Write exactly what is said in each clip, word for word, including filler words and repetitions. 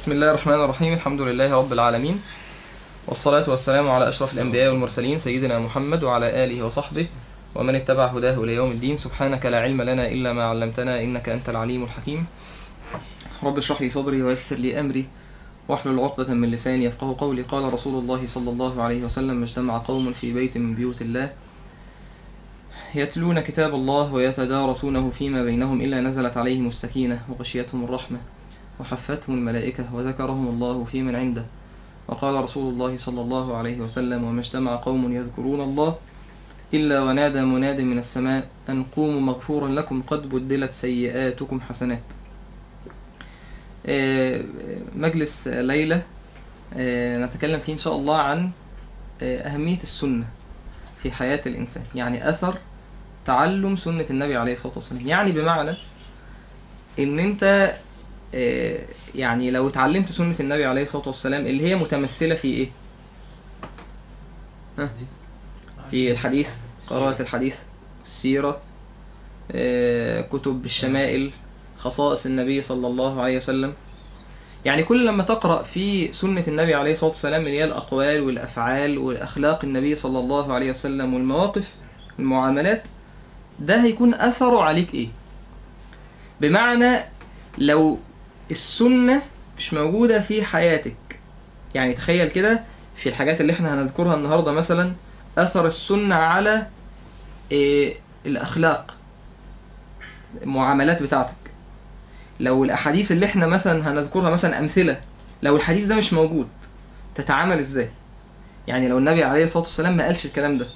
بسم الله الرحمن الرحيم. الحمد لله رب العالمين، والصلاة والسلام على أشرف الأنبياء والمرسلين سيدنا محمد وعلى آله وصحبه ومن اتبع هداه إلى يوم الدين. سبحانك لا علم لنا إلا ما علمتنا إنك أنت العليم الحكيم. رب اشرح لي صدري ويسر لي أمري واحلل عقدة من لساني يفقهوا قولي. قال رسول الله صلى الله عليه وسلم: ما اجتمع قوم في بيت من بيوت الله يتلون كتاب الله ويتدارسونه فيما بينهم إلا نزلت عليهم السكينة وغشيتهم الرحمة وحفتهم الملائكة وذكرهم الله في من عنده. وقال رسول الله صلى الله عليه وسلم: وما اجتمع قوم يذكرون الله إلا ونادى مناد من السماء أن قوموا مغفورا لكم قد بدلت سيئاتكم حسنات. مجلس ليلة نتكلم فيه إن شاء الله عن أهمية السنة في حياة الإنسان، يعني أثر تعلم سنة النبي عليه الصلاة والسلام. يعني بمعنى إن أنت يعني لو اتعلمت سنة النبي عليه الصلاة والسلام اللي هي متمثلة في إيه؟ ها؟ في الحديث، قراءة الحديث، السيرة، كتب الشمائل، خصائص النبي صلى الله عليه وسلم. يعني كل لما تقرأ في سنة النبي عليه الصلاة والسلام اللي هي الأقوال والأفعال والأخلاق النبي صلى الله عليه وسلم والمواقف المعاملات، ده هيكون أثره عليك إيه؟ بمعنى لو السنة مش موجودة في حياتك، يعني تخيل كده في الحاجات اللي احنا هنذكرها النهاردة مثلا أثر السنة على إيه؟ الأخلاق، المعاملات بتاعتك. لو الأحاديث اللي احنا مثلا هنذكرها مثلا أمثلة، لو الحديث ده مش موجود تتعامل ازاي؟ يعني لو النبي عليه الصلاة والسلام ما قالش الكلام ده،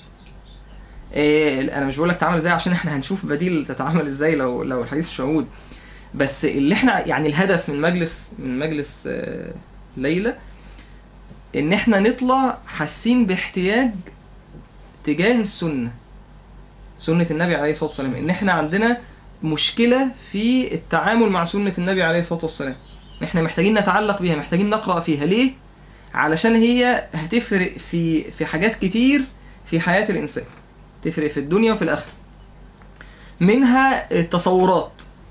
إيه؟ أنا مش بقولك تعامل ازاي عشان احنا هنشوف بديل تتعامل ازاي لو لو الحديث مش موجود، بس اللي احنا يعني الهدف من مجلس من مجلس آه ليلة ان احنا نطلع حاسين باحتياج تجاه السنة، سنة النبي عليه الصلاة والسلام، ان احنا عندنا مشكلة في التعامل مع سنة النبي عليه الصلاة والسلام. احنا محتاجين نتعلق بيها، محتاجين نقرأ فيها. ليه؟ علشان هي هتفرق في في حاجات كتير في حياة الإنسان، تفرق في الدنيا وفي الآخرة. منها التصورات،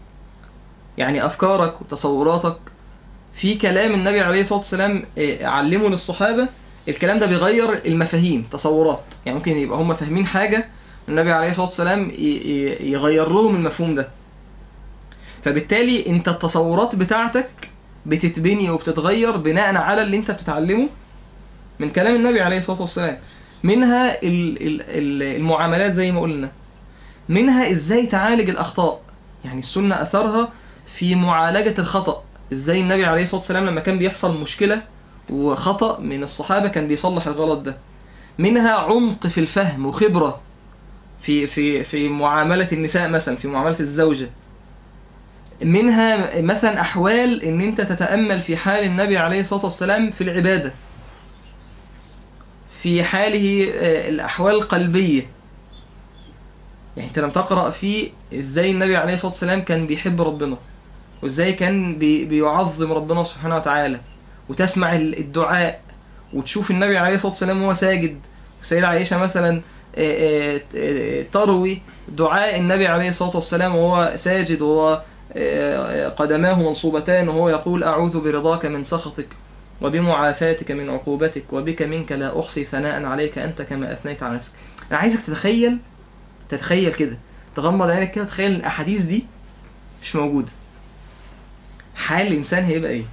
يعني أفكارك وتصوراتك في كلام النبي عليه الصلاة والسلام علمه للصحابة. الكلام ده بيغير المفاهيم، تصورات، يعني ممكن يبقى هم فاهمين حاجة النبي عليه الصلاة والسلام يغير لهم المفهوم ده، فبالتالي انت التصورات بتاعتك بتتبني وبتتغير بناء على اللي انت بتتعلمه من كلام النبي عليه الصلاة والسلام. منها المعاملات زي ما قلنا، منها ازاي تعالج الأخطاء، يعني السنة أثرها في معالجة الخطأ، ازاي النبي عليه الصلاة والسلام لما كان بيحصل مشكلة وخطأ من الصحابة كان بيصلح الغلط ده. منها عمق في الفهم وخبرة في في في معاملة النساء مثلا، في معاملة الزوجة. منها مثلا أحوال ان انت تتأمل في حال النبي عليه الصلاة والسلام في العبادة، في حاله الأحوال القلبية. يعني انت لم تقرأ في ازاي النبي عليه الصلاة والسلام كان بيحب ربنا، وازاي كان بي بيعظم ربنا سبحانه وتعالى، وتسمع الدعاء وتشوف النبي عليه الصلاة والسلام وهو ساجد، السيدة عائشة مثلا تروي دعاء النبي عليه الصلاة والسلام وهو ساجد وهو قدماه منصوبتان وهو يقول: أعوذ برضاك من سخطك وبمعافاتك من عقوبتك وبك منك لا أحصي ثناء عليك أنت كما أثنيت على نفسك. أنا عايزك تتخيل تتخيل كده، تغمض عينك كده، تخيل الأحاديث دي مش موجودة، حال الإنسان هيبقى إيه؟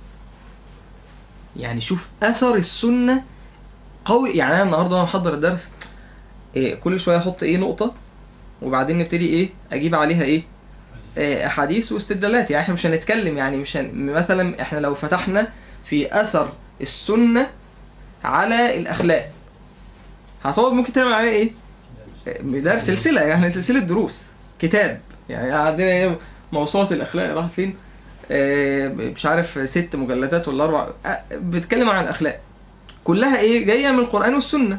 يعني شوف أثر السنة قوي. يعني أنا النهاردة محضر الدرس إيه، كل شوية أحط إيه نقطة وبعدين نبتدي إيه أجيب عليها إيه, إيه أحاديث واستدلالات. يعني إحنا مش هنتكلم، يعني مش هن... مثلا إحنا لو فتحنا في أثر السنة على الأخلاق هتقعد ممكن تعمل عليه إيه؟ ده سلسلة، يعني سلسلة دروس كتاب. يعني عندنا إيه موسوعة الأخلاق راحت فين؟ إيه مش عارف ست مجلدات ولا أربع بتكلم عن الأخلاق، كلها إيه جاية من القرآن والسنة.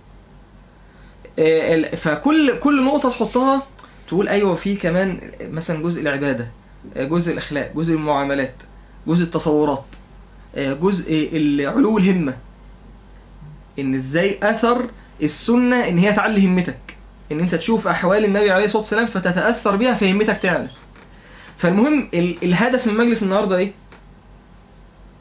إيه فكل كل نقطة تحطها تقول أيوة في كمان مثلا جزء العبادة، جزء الأخلاق، جزء المعاملات، جزء التصورات، جزء علو الهمة، إن إزاي أثر السنة إن هي تعلي همتك، إن أنت تشوف أحوال النبي عليه الصلاة والسلام فتتأثر بها فهمتك تعلى. فالمهم ال- الهدف من مجلس النهاردة إيه؟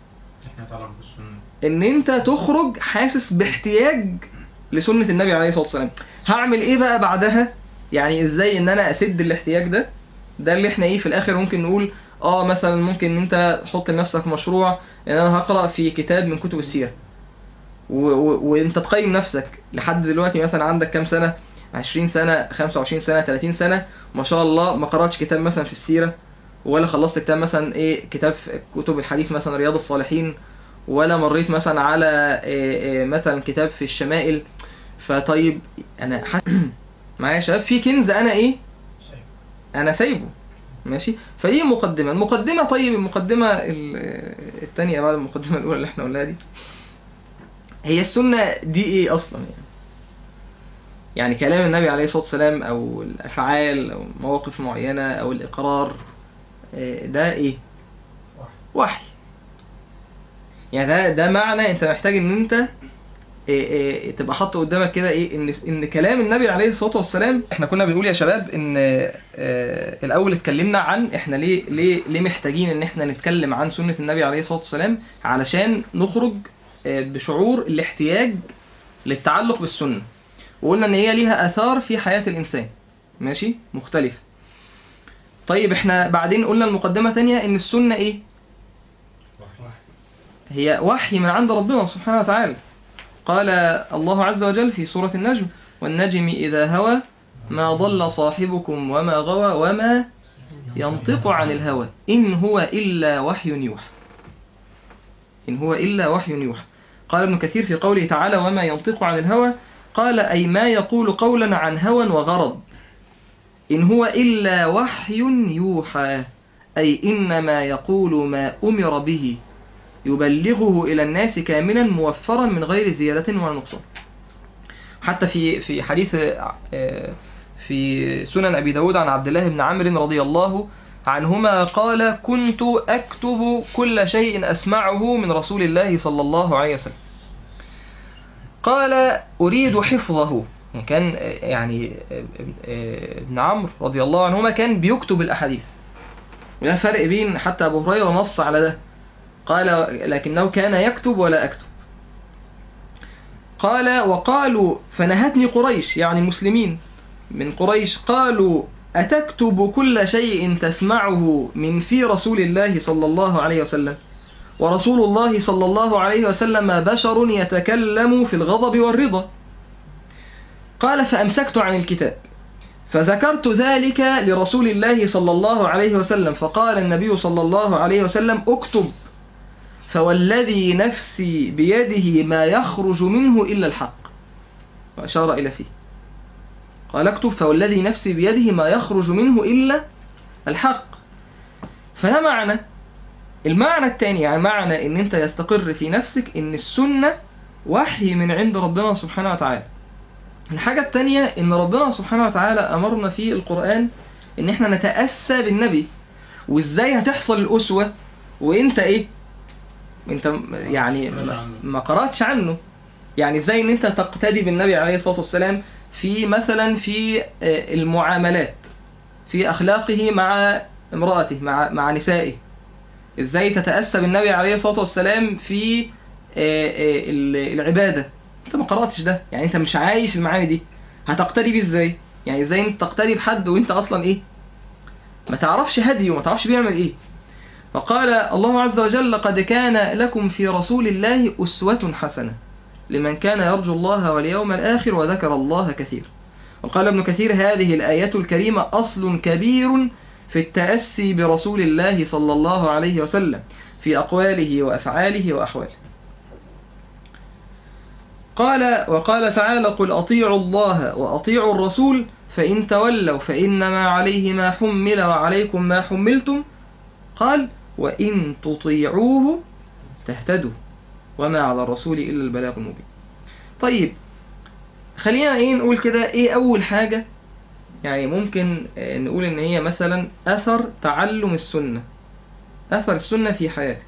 يتعلق بالسنة ان انت تخرج حاسس باحتياج لسنة النبي عليه الصلاة والسلام. هعمل ايه بقى بعدها؟ يعني ازاي ان انا اسد الاحتياج ده؟ ده اللي احنا ايه في الاخر ممكن نقول اه مثلا ممكن ان انت تحط لنفسك مشروع ان انا هقرأ في كتاب من كتب السيرة، و- و- وانت تقيم نفسك لحد دلوقتي مثلا عندك كام سنة، عشرين سنة، خمسة وعشرين سنة، تلاتين سنة، ما شاء الله ما قرأتش كتاب مثلا في السيرة، ولا خلصت كتاب مثلا ايه كتاب في كتب الحديث مثلا رياض الصالحين، ولا مريت مثلا على إيه إيه مثلا كتاب في الشمائل. فطيب انا حاسس معايا يا شباب في كنز انا ايه انا سايبه ماشي. فدي مقدمة المقدمة طيب المقدمة ال- التانية بعد المقدمة الأولى اللي احنا قلناها دي، هي السنة دي ايه اصلا يعني؟ يعني كلام النبي عليه الصلاة والسلام او الافعال او مواقف معينة او الاقرار، آه، ده ايه؟ وحي. يعني ده ده معنى انت محتاج ان انت إيه إيه تبقى حاطط قدامك كده ايه ان ان كلام النبي عليه الصلاه والسلام. احنا كنا بنقول يا شباب ان آه، الاول اتكلمنا عن احنا ليه ليه ليه محتاجين ان احنا نتكلم عن سنه النبي عليه الصلاه والسلام، علشان نخرج آه، بشعور الاحتياج للتعلق بالسنه. وقلنا ان هي ليها اثار في حياه الانسان ماشي مختلفه. طيب احنا بعدين قلنا المقدمه تانية ان السنه ايه؟ هي وحي من عند ربنا سبحانه وتعالى. قال الله عز وجل في سورة النجم: والنجم إذا هوى ما ضل صاحبكم وما غوى وما ينطق عن الهوى إن هو إلا وحي يوحى. إن هو إلا وحي يوحى. قال ابن كثير في قوله تعالى وما ينطق عن الهوى، قال أي ما يقول قولا عن هوى وغرض. إن هو إلا وحي يوحى أي إنما يقول ما أمر به يبلغه إلى الناس كاملا موفرا من غير زيادة ولا نقصان. حتى في في حديث آه، في سنن أبي داود عن عبد الله بن عمرو رضي الله عنهما قال كنت أكتب كل شيء أسمعه من رسول الله صلى الله عليه وسلم. قال أريد حفظه. كان آه، يعني آه، آه، ابن عمرو رضي الله عنهما كان بيكتب الأحاديث، وده فرق بين حتى أبو هريرة نص على ده، قال لكنه كان يكتب ولا أكتب. قال وقالوا فنهتني قريش يعني مسلمين من قريش قالوا أتكتب كل شيء تسمعه من في رسول الله صلى الله عليه وسلم ورسول الله صلى الله عليه وسلم بشر يتكلم في الغضب والرضا. قال فأمسكت عن الكتاب فذكرت ذلك لرسول الله صلى الله عليه وسلم فقال النبي صلى الله عليه وسلم اكتب فوالذي نفسي بيده ما يخرج منه إلا الحق، وأشار إلى فيه. قال اكتب فوالذي نفسي بيده ما يخرج منه إلا الحق. فده معنى. المعنى الثاني يعني معنى ان انت يستقر في نفسك ان السنة وحي من عند ربنا سبحانه وتعالى. الحاجة الثانية ان ربنا سبحانه وتعالى امرنا في القرآن ان احنا نتأسى بالنبي. وازاي هتحصل الأسوة وانت ايه انت يعني ما قرأتش عنه؟ يعني ازاي ان انت تقتدي بالنبي عليه الصلاة والسلام في مثلا في المعاملات، في أخلاقه مع امرأته مع مع نسائه؟ ازاي تتأسى بالنبي عليه الصلاة والسلام في العبادة؟ انت ما قرأتش ده، يعني انت مش عايش المعاني دي، هتقتدي بيه ازاي؟ يعني ازاي انت تقتدي بحد وانت اصلا ايه ما تعرفش هديه وما تعرفش بيعمل ايه؟ فقال الله عز وجل قد كان لكم في رسول الله أسوة حسنة لمن كان يرجو الله واليوم الآخر وذكر الله كثيرا. وقال ابن كثير هذه الآية الكريمة أصل كبير في التأسي برسول الله صلى الله عليه وسلم في أقواله وأفعاله وأحواله. قال وقال تعالى قل أطيعوا الله وأطيعوا الرسول فإن تولوا فإنما عليه ما حمل وعليكم ما حملتم. قال وإن تطيعوه تهتدوا وما على الرسول إلا البلاغ المبين. طيب خلينا ايه نقول كده ايه اول حاجة يعني ممكن نقول ان هي مثلا اثر تعلم السنة، اثر السنة في حياتك.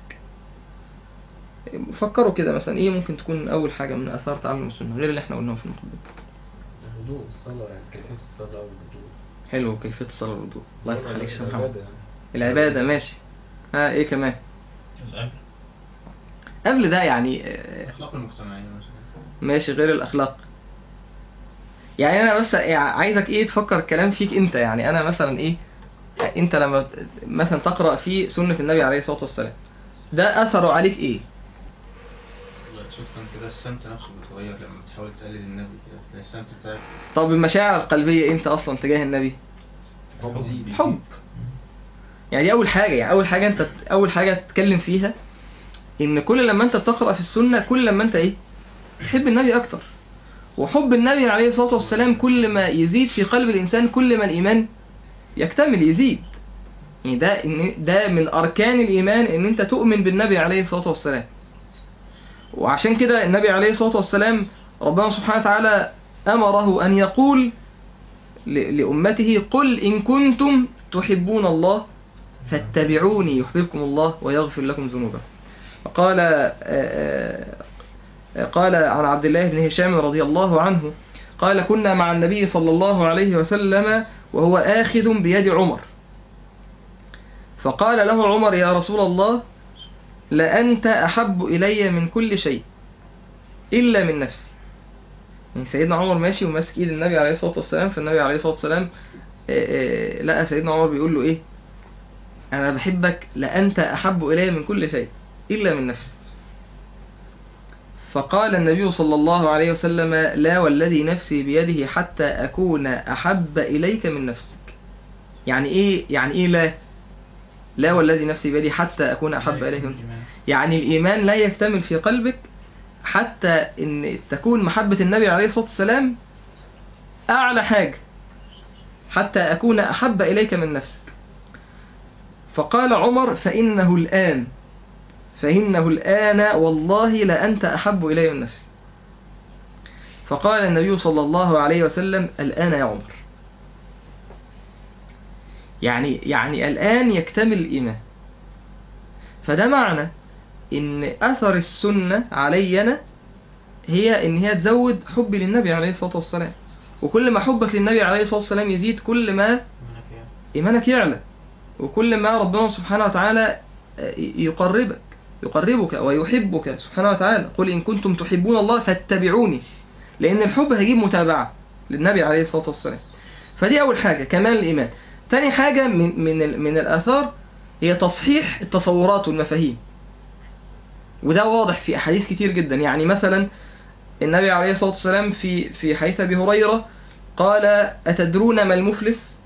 فكروا كده مثلا ايه ممكن تكون اول حاجة من اثار تعلم السنة غير اللي احنا قلناه في المقدمة؟ الوضوء، الصلاة، يعني كيفية الصلاة والوضوء. حلو، كيفية الصلاة والوضوء، الله يفتح عليك شيخ محمد. العبادة يعني. العبادة ماشي. ها ايه كمان؟ الأكل. قبل ده يعني آه، اخلاق المجتمعيه مثلا. ماشي غير الاخلاق. يعني انا بس يعني عايزك ايه تفكر الكلام فيك انت. يعني انا مثلا ايه، انت لما مثلا تقرأ في سنة النبي عليه الصلاة والسلام ده اثره عليك ايه؟ شفت انت كده السمت نفسه بيتغير لما بتحاول تقلد النبي كده، تلاقي السمت بتاعك طب المشاعر القلبية انت اصلا تجاه النبي بيزيد. حب. يعني دي اول حاجة، يعني اول حاجة انت اول حاجة تتكلم فيها ان كل لما انت بتقرأ في السنة كل لما انت ايه تحب النبي اكتر. وحب النبي عليه الصلاة والسلام كل ما يزيد في قلب الانسان كل ما الايمان يكتمل يزيد. يعني ده إن ده من اركان الايمان ان انت تؤمن بالنبي عليه الصلاة والسلام. وعشان كده النبي عليه الصلاة والسلام ربنا سبحانه وتعالى امره ان يقول ل- لامته قل ان كنتم تحبون الله فاتبعوني يحببكم الله ويغفر لكم ذنوبكم. قال قال عن عبد الله بن هشام رضي الله عنه قال كنا مع النبي صلى الله عليه وسلم وهو آخذ بيد عمر، فقال له عمر يا رسول الله لأنت أحب إلي من كل شيء إلا من نفسي. يعني سيدنا عمر ماشي وماسك إيد النبي عليه الصلاة والسلام، فالنبي عليه الصلاة والسلام آه، آه، لقى سيدنا عمر بيقول له إيه، أنا بحبك لأنت أحب إلي من كل شيء إلا من نفسي. فقال النبي صلى الله عليه وسلم لا والذي نفسي بيده حتى أكون أحب إليك من نفسك. يعني إيه يعني إيه لا لا والذي نفسي بيدي حتى أكون أحب إليك من نفسك؟ يعني الإيمان لا يكتمل في قلبك حتى إن تكون محبة النبي عليه الصلاة والسلام أعلى حاجة، حتى أكون أحب إليك من نفسك. فقال عمر فإنه الآن فإنه الآن والله لأنت أحب إلي من نفسي. فقال النبي صلى الله عليه وسلم الآن يا عمر. يعني يعني الآن يكتمل الإيمان. فده معنى إن أثر السنة علينا هي إن هي تزود حبي للنبي عليه الصلاة والسلام. وكل ما حبك للنبي عليه الصلاة والسلام يزيد كل ما إيمانك يعلى، وكل ما ربنا سبحانه وتعالى يقربك يقربك ويحبك سبحانه وتعالى. قل إن كنتم تحبون الله فاتبعوني، لأن الحب هيجيب متابعة للنبي عليه الصلاة والسلام. فدي أول حاجة كمال الإيمان. تاني حاجة من من من الآثار هي تصحيح التصورات والمفاهيم، وده واضح في أحاديث كتير جدا. يعني مثلا النبي عليه الصلاة والسلام في في حديث أبي هريرة قال أتدرون ما المفلس؟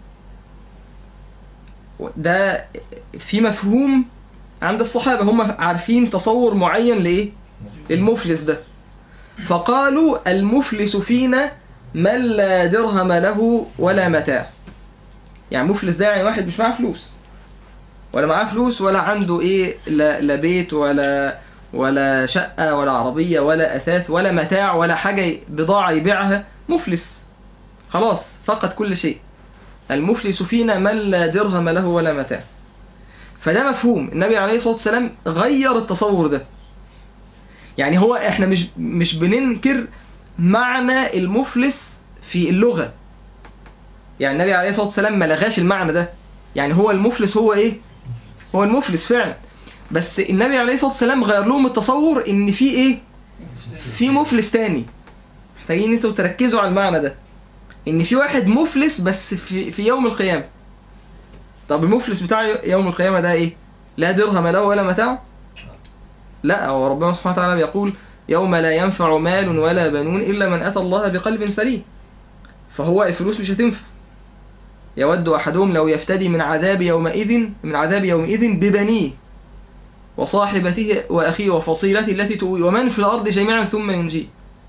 ده في مفهوم عند الصحابة، هم عارفين تصور معين لإيه المفلس ده. فقالوا المفلس فينا من لا درهم له ولا متاع. يعني مفلس ده يعني واحد مش معاه فلوس، ولا معاه فلوس ولا عنده ايه لا, لا بيت ولا ولا شقة ولا عربية ولا أثاث ولا متاع ولا حاجة بضاعة يبيعها. مفلس خلاص فقد كل شيء. المفلس فينا من لا درهم له ولا متاع. فده مفهوم النبي عليه الصلاة والسلام غير التصور ده. يعني هو احنا مش مش بننكر معنى المفلس في اللغة، يعني النبي عليه الصلاة والسلام ما لغاش المعنى ده. يعني هو المفلس هو ايه هو المفلس فعلا، بس النبي عليه الصلاة والسلام غير لهم التصور ان في ايه في مفلس تاني. محتاجين انتوا تركزوا على المعنى ده، ان في واحد مفلس بس في, في يوم القيامة. طب المفلس بتاع يوم القيامة ده ايه؟ لا درهم له ولا متاع؟ لا، هو ربنا سبحانه وتعالى بيقول يوم لا ينفع مال ولا بنون إلا من أتى الله بقلب سليم. فهو الفلوس مش هتنفع. يود أحدهم لو يفتدي من عذاب يومئذ من عذاب يومئذ ببنيه وصاحبته وأخيه وفصيلته التي تؤوي ومن في الأرض جميعا ثم ينجيه.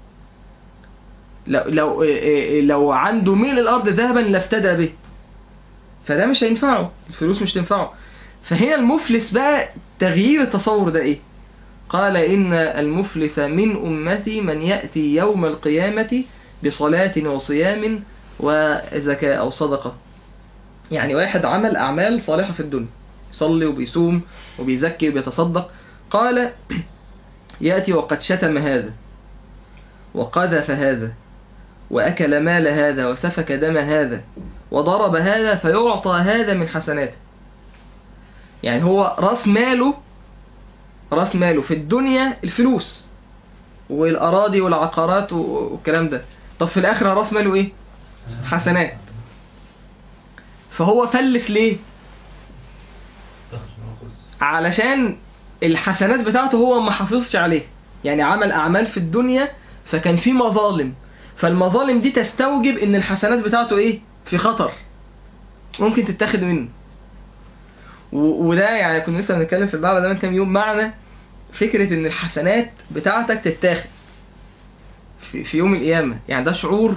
لو لو لو عنده ميل الأرض ذهبا لافتدى به، فده مش هينفعه، الفلوس مش تنفعه. فهنا المفلس بقى تغيير التصور ده ايه؟ قال إن المفلس من أمتي من يأتي يوم القيامة بصلاة وصيام وزكاة أو صدقة. يعني واحد عمل أعمال صالحة في الدنيا، يصلي وبيصوم وبيزكي وبيتصدق. قال يأتي وقد شتم هذا وقذف هذا وأكل مال هذا وسفك دم هذا وضرب هذا فيعطى هذا من حسناته. يعني هو رأس ماله راس ماله في الدنيا الفلوس والأراضي والعقارات والكلام ده، طب في الآخرة راس ماله إيه؟ حسنات. فهو فلس ليه؟ علشان الحسنات بتاعته هو ما حافظش عليه، يعني عمل أعمال في الدنيا فكان في مظالم، فالمظالم دي تستوجب إن الحسنات بتاعته إيه؟ في خطر، ممكن تتاخد منه. وده يعني كنا لسه بنتكلم في البعض ده من كام يوم، معنى فكرة إن الحسنات بتاعتك تتاخد في, في يوم القيامة. يعني ده شعور،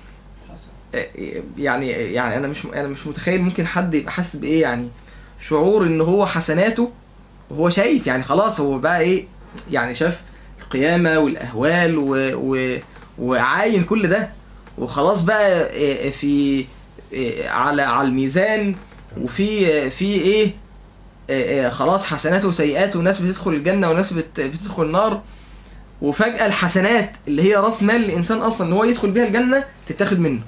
يعني يعني أنا مش أنا مش متخيل ممكن حد يبقى حاسس بإيه، يعني شعور إن هو حسناته وهو شايف يعني خلاص هو بقى إيه، يعني شاف القيامة والأهوال و و وعاين كل ده، وخلاص بقى في على على الميزان، وفي في إيه خلاص حسناته وسيئاته، وناس بتدخل الجنة وناس بتدخل النار. وفجأة الحسنات اللي هي راس مال الإنسان أصلا إن هو يدخل بيها الجنة تتاخد منه،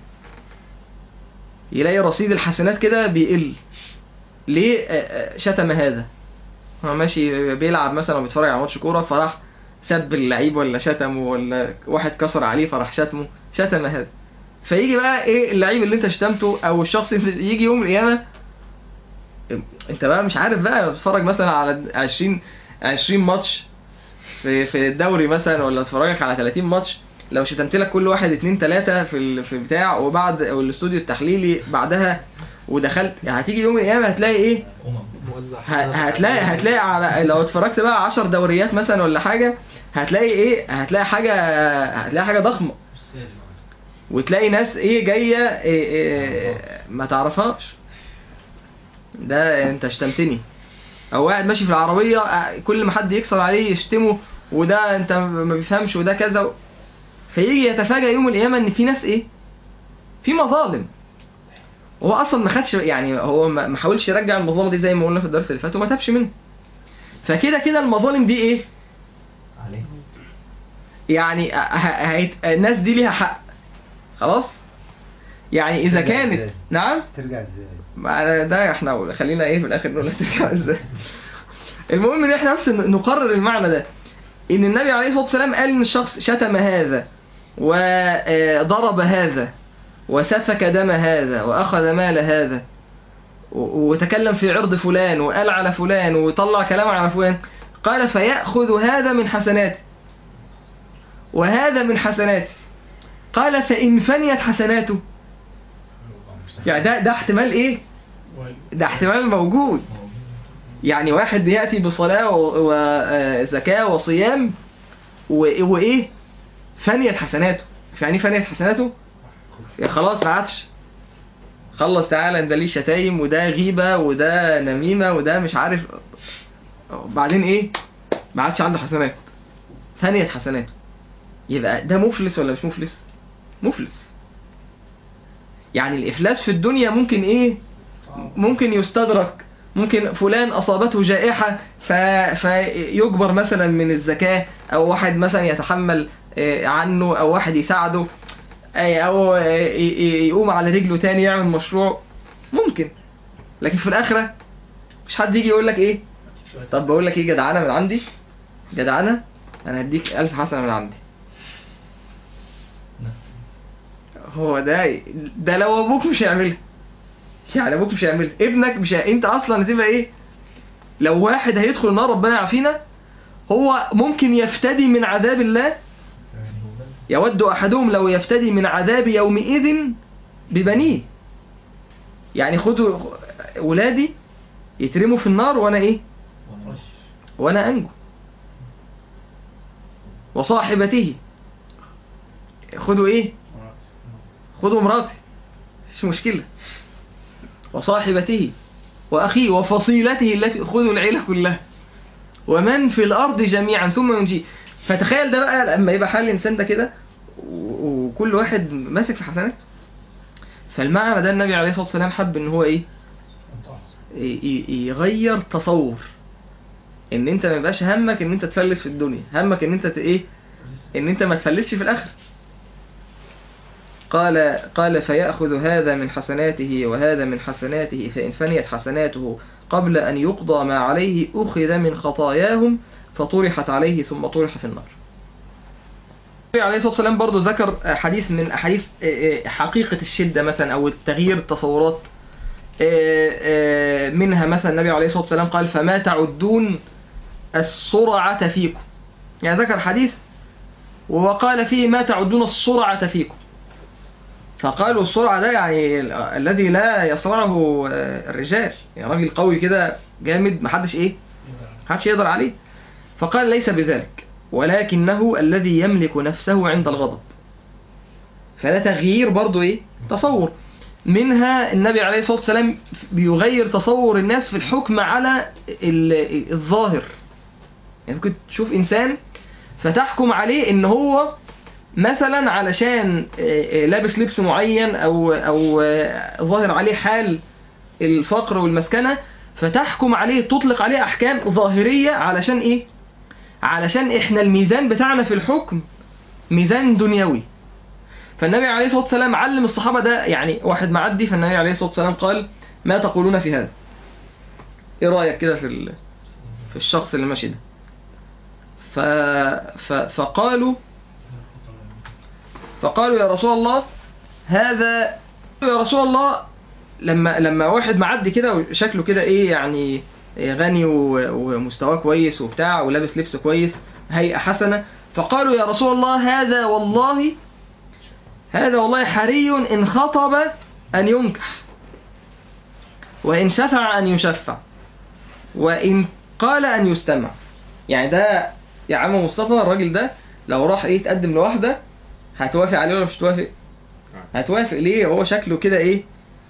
يلاقي رصيد الحسنات كده بيقل. ليه؟ شتم هذا، هو ماشي بيلعب مثلا وبيتفرج على ماتش كورة فراح سب اللعيب ولا شتمه، ولا واحد كسر عليه فراح شتمه، شتم هذا. فيجي بقى ايه اللعيب اللي انت شتمته او الشخص اللي يجي يوم القيامة انت بقى مش عارف بقى، بتتفرج مثلا على عشرين عشرين ماتش في في الدوري مثلا، ولا تتفرجك على ثلاثين ماتش، لو شتمت لك كل واحد اتنين تلاتة في في البتاع وبعد او الاستوديو التحليلي بعدها ودخلت، يعني هتيجي يوم القيامة هتلاقي ايه؟ هتلاقي هتلاقي على لو اتفرجت بقى عشر دوريات مثلا ولا حاجة، هتلاقي ايه؟ هتلاقي حاجة هتلاقي حاجة ضخمة، وتلاقي ناس ايه جاية إيه إيه ما تعرفهاش، ده انت شتمتني. او واحد ماشي في العربية كل ما حد يكسر عليه يشتمه، وده انت ما بيفهمش وده كذا، فيجي يتفاجأ يوم القيامة ان في ناس ايه؟ في مظالم. هو اصلا ما خدش، يعني هو ما حاولش يرجع المظالم دي زي ما قلنا في الدرس اللي فات، وما تابش منه. فكده كده المظالم دي ايه؟ يعني الناس دي ليها حق خلاص. يعني اذا كانت إزاي؟ نعم ترجع ازاي؟ ده احنا خلينا ايه في الاخر نقول ترجع ازاي. المهم ان احنا بس نقرر المعنى ده، ان النبي عليه الصلاة والسلام قال ان الشخص شتم هذا وضرب هذا وسفك دم هذا واخذ مال هذا وتكلم في عرض فلان وقال على فلان وطلع كلام على فلان، قال فيأخذ هذا من حسناته وهذا من حسناته. قال فإن فنيت حسناته، يعني ده ده احتمال ايه؟ ده احتمال موجود. يعني واحد يأتي بصلاة وزكاة وصيام وايه؟ فنيت حسناته. يعني فنيت حسناته يا خلاص ما عادش، خلص تعالى ده ليه شتايم وده غيبة وده نميمة وده مش عارف، بعدين ايه؟ ما عادش عنده حسنات، فنيت حسناته. يبقى ده مفلس ولا مش مفلس؟ مفلس. يعني الإفلاس في الدنيا ممكن ايه؟ ممكن يستدرك، ممكن فلان أصابته جائحة ف... فيجبر مثلا من الزكاة، أو واحد مثلا يتحمل عنه، أو واحد يساعده، أو يقوم على رجله تاني يعمل مشروع، ممكن. لكن في الآخرة مش حد يجي يقول لك إيه؟ طب بقول لك إيه جدعانة من عندي، جدعانة أنا هديك ألف حسنة من عندي. هو ده ده لو أبوك مش هيعملها، يعني أبوك مش هيعملها، ابنك مش ه... أنت أصلا هتبقى إيه؟ لو واحد هيدخل النار ربنا يعافينا، هو ممكن يفتدي من عذاب الله. يود أحدهم لو يفتدي من عذاب يومئذ ببنيه. يعني خدوا ولادي يترموا في النار وأنا إيه؟ وأنا أنجو. وصاحبته، خدوا إيه؟ خدوا مراتي، مش مشكلة. وصاحبته وأخيه وفصيلته التي، خذوا العيلة كلها. ومن في الأرض جميعا ثم ينجيه. فتخيل ده بقى لما يبقى حال الإنسان ده كده وكل واحد ماسك في حسنات. فالمعنى ده النبي عليه الصلاة والسلام حب ان هو ايه؟ يغير تصور ان انت ما يبقاش همك ان انت تفلس في الدنيا، همك ان انت ايه؟ ان انت ما تفلسش في الاخره. قال قال فيأخذ هذا من حسناته وهذا من حسناته، فإن فنيت حسناته قبل أن يقضى ما عليه أخذ من خطاياهم فطرحت عليه ثم طرح في النار. النبي عليه الصلاة والسلام برضو ذكر حديث من أحاديث حقيقة الشدة مثلا أو التغيير التصورات، منها مثلا النبي عليه الصلاة والسلام قال فما تعدون السرعة فيكم، يعني ذكر حديث وقال فيه ما تعدون السرعة فيكم، فقالوا السرعة ده يعني الذي لا يصرعه الرجال، يعني راجل قوي كده جامد محدش ايه محدش يقدر عليه، فقال ليس بذلك ولكنه الذي يملك نفسه عند الغضب. فده تغيير برضو ايه تصور. منها النبي عليه الصلاة والسلام بيغير تصور الناس في الحكم على الظاهر، يعني ممكن تشوف انسان فتحكم عليه ان هو مثلا علشان لابس لبس معين او او ظاهر عليه حال الفقر والمسكنة، فتحكم عليه تطلق عليه احكام ظاهرية علشان ايه علشان احنا الميزان بتاعنا في الحكم ميزان دنيوي. فالنبي عليه الصلاة والسلام علم الصحابة ده، يعني واحد معدي فالنبي عليه الصلاة والسلام قال ما تقولون في هذا، ايه رأيك كده في في الشخص اللي ماشي ده؟ ف... ف... فقالوا فقالوا يا رسول الله هذا يا رسول الله لما لما واحد معدي كده وشكله كده ايه يعني غني ومستواه كويس وبتاع ولابس لبس كويس هيئة حسنة، فقالوا يا رسول الله هذا والله هذا والله حري إن خطب أن ينكح وإن شفع أن يشفع وإن قال أن يستمع. يعني ده يا عم مصطفى الراجل ده لو راح ايه يتقدم لواحدة هتوافق عليه ولا مش توافق؟ هتوافق. ليه؟ هو شكله كده ايه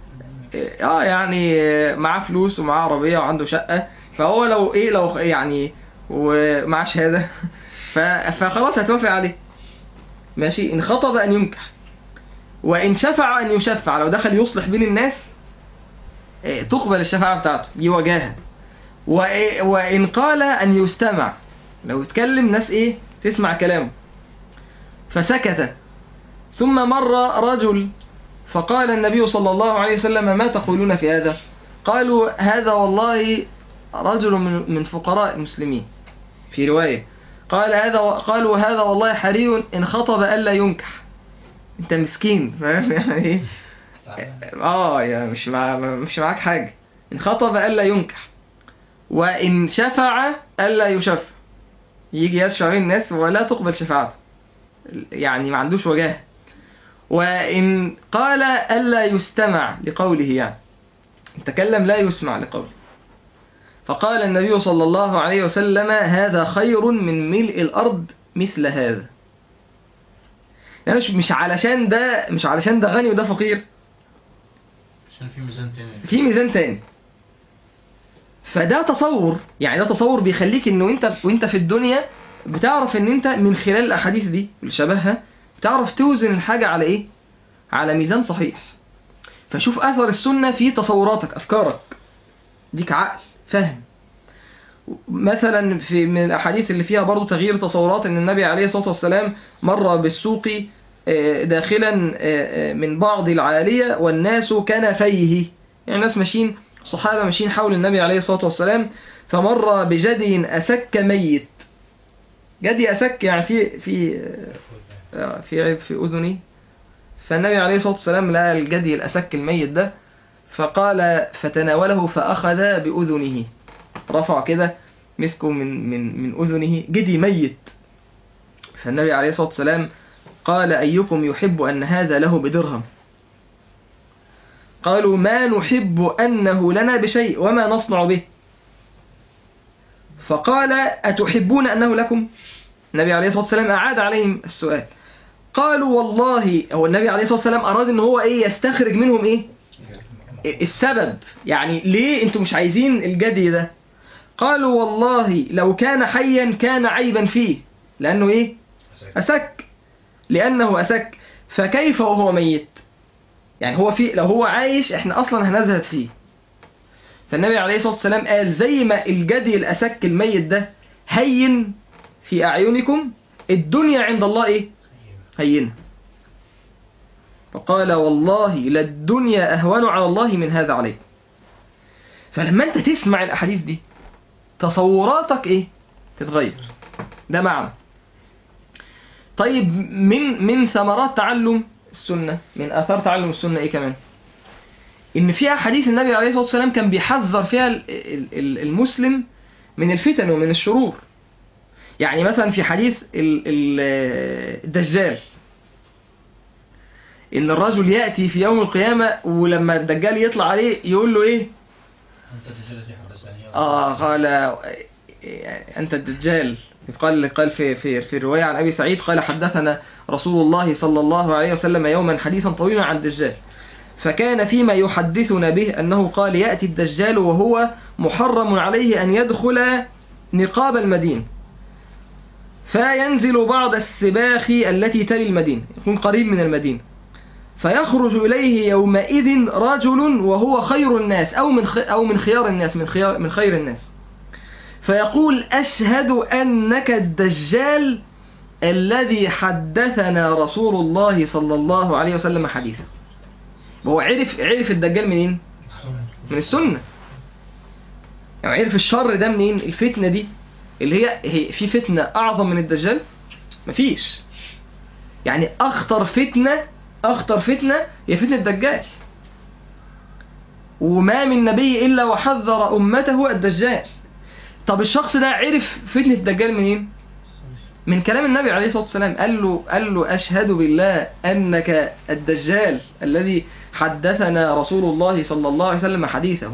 اه يعني معاه فلوس ومعاه عربية وعنده شقة، فهو لو ايه لو يعني ومعاه شهادة فخلاص هتوافق عليه ماشي. إن خطب أن ينكح وإن شفع أن يشفع، لو دخل يصلح بين الناس تقبل الشفاعة بتاعته دي وجاهة. وإن قال أن يستمع، لو يتكلم ناس إيه تسمع كلامه. فسكت ثم مر رجل فقال النبي صلى الله عليه وسلم ما تقولون في هذا؟ قالوا هذا والله رجل من فقراء المسلمين. في رواية قال هذا قالوا هذا والله حري إن خطب ألا ينكح. انت مسكين فاهم يعني ايه اه يعني مش مع مش معاك حاجة. إن خطب ألا ينكح وإن شفع ألا يشفع، يجي يشفع بين الناس ولا تقبل شفاعته، يعني ما عندوش وجاهة. وإن قال ألا يستمع لقوله، يعني تكلم لا يسمع لقوله. فقال النبي صلى الله عليه وسلم هذا خير من ملء الأرض مثل هذا. يعني مش مش علشان ده مش علشان ده غني وده فقير، عشان في ميزان تاني في ميزان تاني. فده تصور، يعني ده تصور بيخليك انه انت وانت في الدنيا بتعرف ان انت من خلال الاحاديث دي اللي شبهها بتعرف توزن الحاجة على ايه، على ميزان صحيح. فشوف اثر السنة في تصوراتك افكارك، ديك عقل فهم. مثلا في من الاحاديث اللي فيها برضو تغيير تصورات ان النبي عليه الصلاة والسلام مر بالسوق داخلا من بعض العالية والناس كنفيه، يعني الناس ماشيين الصحابة ماشيين حول النبي عليه الصلاة والسلام، فمر بجدي أسك ميت. جدي أسك يعني في في في عيب في أذني، فالنبي عليه الصلاة والسلام لقى الجدي الأسك الميت ده فقال فتناوله فأخذ بأذنه، رفع كده مسكه من من من أذنه، جدي ميت. فالنبي عليه الصلاة والسلام قال أيكم يحب أن هذا له بدرهم؟ قالوا ما نحب أنه لنا بشيء وما نصنع به. فقال أتحبون أنه لكم؟ النبي عليه الصلاة والسلام أعاد عليهم السؤال. قالوا والله، هو النبي عليه الصلاة والسلام أراد أن هو إيه يستخرج منهم إيه السبب، يعني ليه أنتم مش عايزين الجدي ده؟ قالوا والله لو كان حيا كان عيبا فيه، لأنه إيه أسك، لأنه أسك، فكيف وهو ميت؟ يعني هو في لو هو عايش احنا اصلا هنزهد فيه. فالنبي عليه الصلاة والسلام قال زي ما الجدي الأسك الميت ده هين في أعينكم، الدنيا عند الله ايه هينة. فقال والله للدنيا أهون على الله من هذا عليكم. فلما انت تسمع الأحاديث دي تصوراتك ايه تتغير. ده معنى. طيب من من ثمرات تعلم السنة، من آثار تعلم السنة إيه كمان؟ إن فيها حديث النبي عليه الصلاة والسلام كان بيحذر فيها المسلم من الفتن ومن الشرور. يعني مثلا في حديث الدجال، إن الرجل يأتي في يوم القيامة ولما الدجال يطلع عليه يقول له إيه؟ أنت الدجال الذي حدثني. آه قال أنت الدجال. قال قال في في في الرواية عن أبي سعيد قال حدثنا رسول الله صلى الله عليه وسلم يوما حديثا طويلا عن الدجال، فكان فيما يحدثنا به أنه قال يأتي الدجال وهو محرم عليه أن يدخل نقاب المدينة، فينزل بعض السباخ التي تلي المدينة، يكون قريب من المدينة، فيخرج إليه يومئذ رجل وهو خير الناس أو من أو من خيار الناس من خيار من خير الناس، فيقول أشهد أنك الدجال الذي حدثنا رسول الله صلى الله عليه وسلم حديثا. هو عرف عرف الدجال منين؟ من السنة. يعني عرف الشر ده منين؟ الفتنة دي اللي هي, هي في فتنة أعظم من الدجال؟ مفيش. يعني أخطر فتنة أخطر فتنة هي فتنة الدجال، وما من نبي إلا وحذر أمته الدجال. طب الشخص ده عرف فتنة الدجال منين؟ من كلام النبي عليه الصلاة والسلام. قال له, قال له أشهد بالله أنك الدجال الذي حدثنا رسول الله صلى الله عليه وسلم حديثه.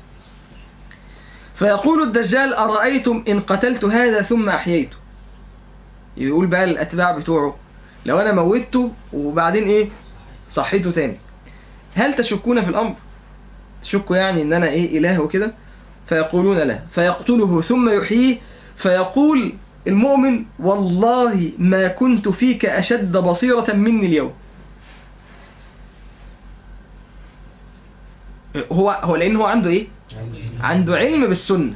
فيقول الدجال أرأيتم إن قتلت هذا ثم أحييته. يقول بقى الأتباع بتوعه لو أنا موتته وبعدين إيه صحيته تاني، هل تشكون في الأمر؟ تشكوا يعني إن أنا إيه إله وكده؟ فيقولون لا. فيقتله ثم يحييه، فيقول المؤمن والله ما كنت فيك أشد بصيرة مني اليوم. هو هو لأن هو عنده إيه؟ عنده علم بالسنة.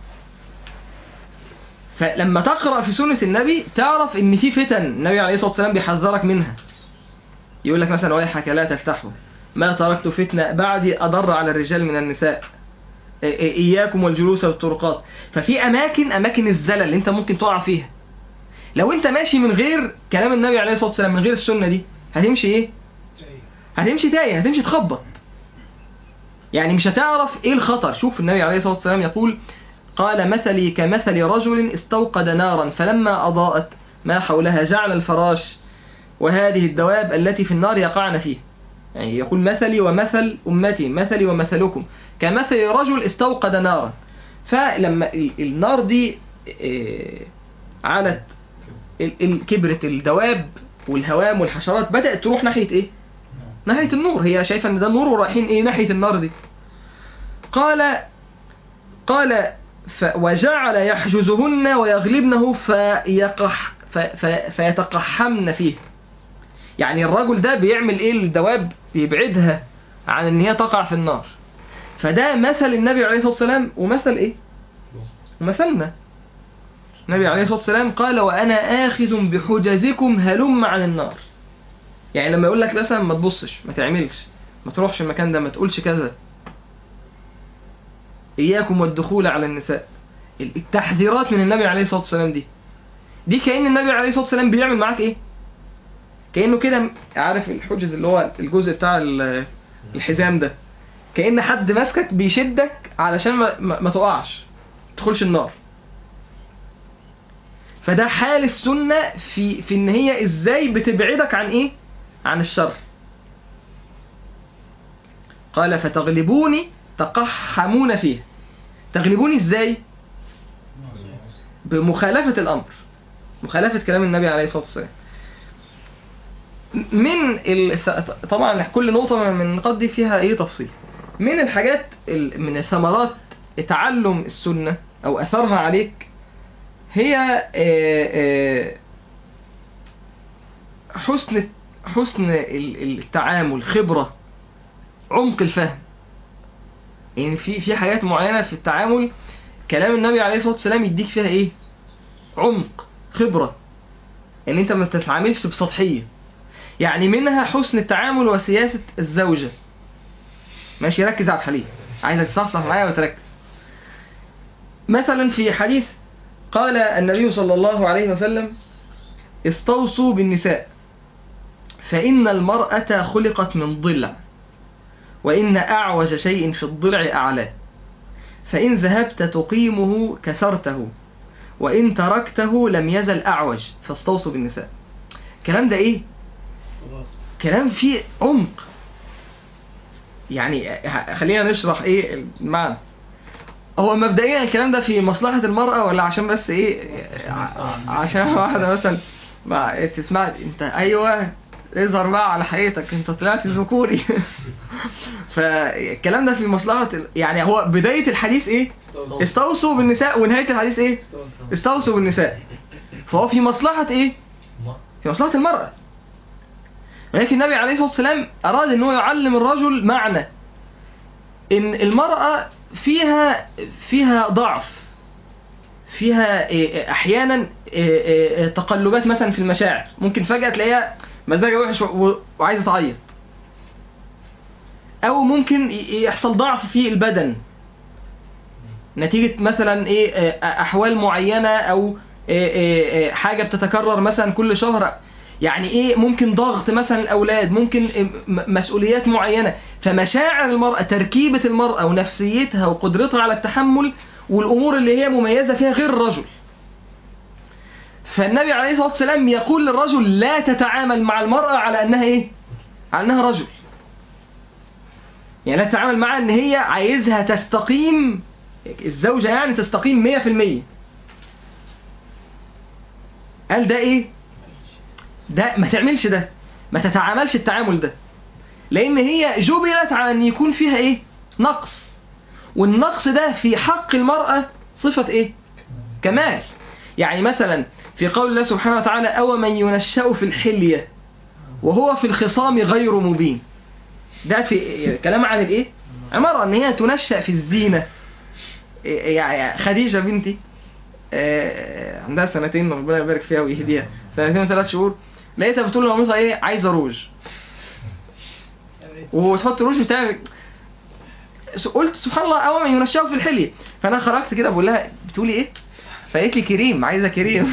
فلما تقرأ في سنة النبي تعرف إن في فتن النبي عليه الصلاة والسلام بيحذرك منها. يقول لك مثلا ويحك لا تفتحه، ما تركت فتنة بعدي أضر على الرجال من النساء، إياكم والجلوس والطرقات. ففي أماكن أماكن الزلل اللي أنت ممكن تقع فيها. لو أنت ماشي من غير كلام النبي عليه الصلاة والسلام، من غير السنة دي، هتمشي إيه؟ هتمشي تايه، هتمشي تخبط. يعني مش هتعرف إيه الخطر. شوف النبي عليه الصلاة والسلام يقول قال مثلي كمثل رجل استوقد نارا فلما أضاءت ما حولها جعل الفراش وهذه الدواب التي في النار يقعن فيه. يعني يقول مثلي ومثل أمتي، مثلي ومثلكم كمثل رجل استوقد نارا. فلما النار دي علت كبرت الدواب والهوام والحشرات بدأت تروح ناحية إيه؟ ناحية النور. هي شايفة أن ده النور ورايحين إيه؟ ناحية النار دي. قال قال ف وجعل يحجزهن ويغلبنه فيقح ف ف فيتقحمن فيه. يعني الرجل ده بيعمل إيه للدواب؟ بيبعدها عن أن هي تقع في النار. فده مثل النبي عليه الصلاة والسلام ومثل إيه؟ ومثلنا. النبي عليه الصلاة والسلام قال وأنا آخذ بحجزكم هلم عن النار. يعني لما يقول لك مثلا ما تبصش، ما تعملش، ما تروحش المكان ده، ما تقولش كذا، إياكم والدخول على النساء، التحذيرات من النبي عليه الصلاة والسلام دي دي كأن النبي عليه الصلاة والسلام بيعمل معاك إيه؟ كأنه كده عارف الحجز اللي هو الجزء بتاع الحزام ده، كأن حد ماسكك بيشدك علشان ما, ما, ما تقعش، ما تدخلش النار. فده حال السنة في في ان هي ازاي بتبعدك عن ايه؟ عن الشر. قال فتغلبوني تقحمون فيه. تغلبوني ازاي؟ بمخالفة الامر، مخالفة كلام النبي عليه الصلاة والسلام. من ال... طبعا كل نقطة من النقاط دي فيها ايه تفصيل. من الحاجات ال... من الثمرات تعلم السنة او اثرها عليك هي حسن حسن التعامل، خبرة، عمق الفهم. يعني في في حاجات معينة في التعامل كلام النبي عليه الصلاة والسلام يديك فيها ايه؟ عمق، خبرة، ان انت ما تتعاملش بسطحية. يعني منها حسن التعامل وسياسة الزوجة. ماشي، ركز على الحديث، عايزك تصحصح معايا وتركز. مثلا في حديث قال النبي صلى الله عليه وسلم استوصوا بالنساء فإن المرأة خلقت من ضلع وإن أعوج شيء في الضلع أعلاه فإن ذهبت تقيمه كسرته وإن تركته لم يزل أعوج فاستوصوا بالنساء. الكلام ده إيه؟ كلام فيه عمق. يعني خلينا نشرح إيه المعنى. هو مبدئيا الكلام ده في مصلحة المرأة ولا عشان بس إيه؟ عشان واحدة مثلا ما تسمع انت ايوه اظهر بقى على حقيقتك انت طلعت ذكوري. فالكلام ده في مصلحة يعني هو بداية الحديث ايه؟ استوصوا بالنساء ونهاية الحديث ايه؟ استوصوا بالنساء. فهو في مصلحة ايه؟ في مصلحة المرأة. ولكن النبي عليه الصلاة والسلام اراد انه يعلم الرجل معنى ان المرأة فيها فيها ضعف، فيها احيانا تقلبات مثلا في المشاعر، ممكن فجأة تلاقيها مزاجها وحش وعايزة تعيط، او ممكن يحصل ضعف في البدن نتيجة مثلا ايه احوال معينة او حاجة بتتكرر مثلا كل شهر، يعني ايه ممكن ضغط مثلا الاولاد، ممكن مسؤوليات معينة. فمشاعر المرأة، تركيبة المرأة ونفسيتها وقدرتها على التحمل والامور اللي هي مميزة فيها غير الرجل. فالنبي عليه الصلاة والسلام يقول للرجل لا تتعامل مع المرأة على انها ايه؟ على انها رجل. يعني لا تتعامل معها ان هي عايزها تستقيم، الزوجة يعني تستقيم مية في المية. قال ده ايه؟ ده ما تعملش ده، ما تتعاملش التعامل ده، لان هي جبلت على ان يكون فيها ايه؟ نقص. والنقص ده في حق المرأة صفة ايه؟ كمال. يعني مثلا في قول الله سبحانه وتعالى أو من ينشأ في الحلية وهو في الخصام غير مبين، ده في كلام عن الايه؟ المرأة ان هي تنشأ في الزينة. يعني خديجة بنتي عندها سنتين ربنا يبارك فيها ويهديها، سنتين وثلاث شهور، لقيتها بتقول لمامتها ايه؟ عايزة روج، وتحط روج بتاعي. قلت سبحان الله أو من ينشأ في الحلية. فانا خرجت كده بقول لها بتقولي ايه؟ فقالت لي كريم، عايزة كريم.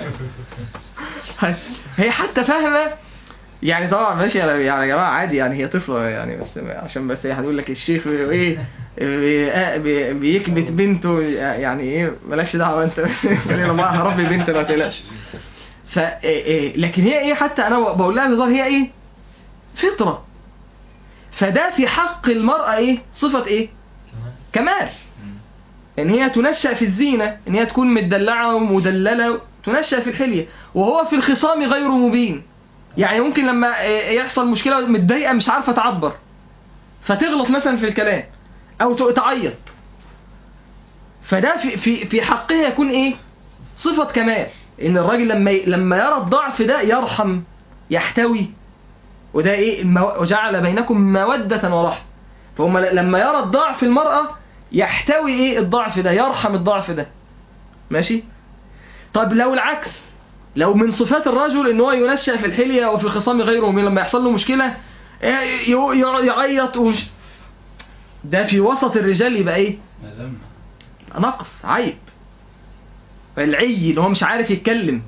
هي حتى فاهمة يعني. طبعا ماشي يعني يا جماعة عادي، يعني هي طفلة يعني، بس عشان بس هي هتقول لك الشيخ ايه بيكبت بنته، يعني ايه مالكش دعوة انت. يعني لما هربي بنت ما تقلقش. ف لكن هي ايه، حتى انا بقول لها بهزار هي ايه؟ فطرة. فده في حق المرأة ايه؟ صفة ايه؟ كمال. ان هي تنشأ في الزينة، ان هي تكون مدلعة ومدللة، تنشأ في الحلية وهو في الخصام غير مبين. يعني ممكن لما يحصل مشكلة متضايقة مش عارفة تعبر فتغلط مثلا في الكلام او تعيط، فده في في في حقها يكون ايه؟ صفة كمال. ان الراجل لما لما يرى الضعف ده يرحم، يحتوي، وده ايه؟ وجعل بينكم مودة ورحمة. فهم لما يرى الضعف في المرأة يحتوي ايه الضعف ده، يرحم الضعف ده. ماشي. طب لو العكس، لو من صفات الرجل ان هو ينشأ في الحلية وفي الخصام غير مبين، لما يحصل له مشكلة يعيط وش... ده في وسط الرجال يبقى ايه؟ نقص، عيب. العي اللي هو مش عارف يتكلم.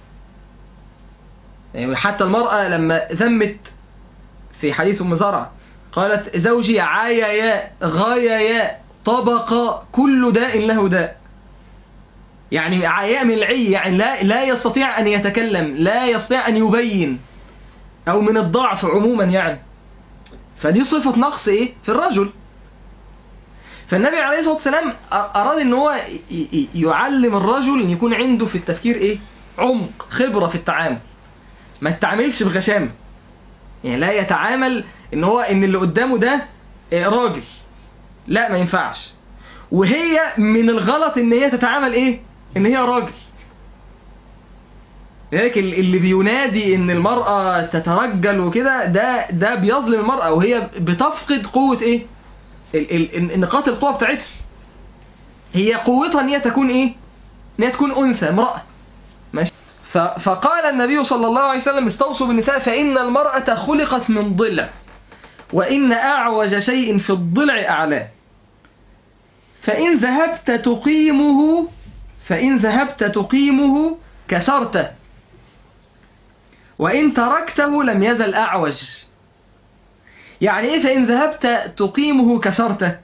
يعني حتى المرأة لما ذمت في حديث ام زرع قالت زوجي عايا غايا طبق كل داء له داء. يعني عياء من العي، يعني لا لا يستطيع ان يتكلم، لا يستطيع ان يبين، او من الضعف عموما يعني. فدي صفة نقص ايه في الرجل. فالنبي عليه الصلاة والسلام اراد ان هو يعلم الرجل ان يكون عنده في التفكير ايه؟ عمق، خبرة في التعامل. ما تتعاملش بغشامة، يعني لا يتعامل ان هو ان اللي قدامه ده راجل، لا ما ينفعش. وهي من الغلط ان هي تتعامل ايه؟ ان هي راجل. لذلك اللي بينادي ان المرأة تترجل وكده، ده ده بيظلم المرأة، وهي بتفقد قوة ايه؟ نقاط القوة بتاعتها. هي قوتها ان هي تكون ايه؟ ان هي تكون انثى، امرأة. ماشي. فقال النبي صلى الله عليه وسلم استوصوا بالنساء فإن المرأة خلقت من ضلع وإن أعوج شيء في الضلع أعلاه فإن ذهبت تقيمه فإن ذهبت تقيمه كسرته، وإن تركته لم يزل أعوج. يعني إيه فإن ذهبت تقيمه كسرته؟